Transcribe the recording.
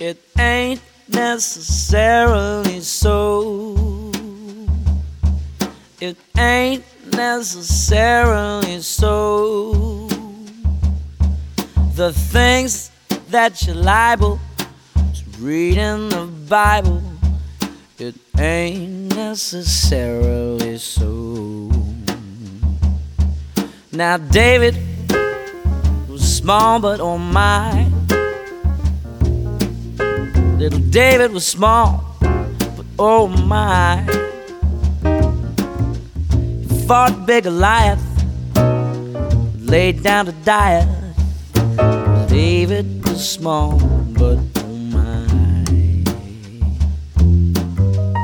It ain't necessarily so. It ain't necessarily so. The things that you're liable to read in the Bible, it ain't necessarily so. Now David was small, but oh my, little David was small, but oh my, he fought big Goliath, laid down to die. David was small.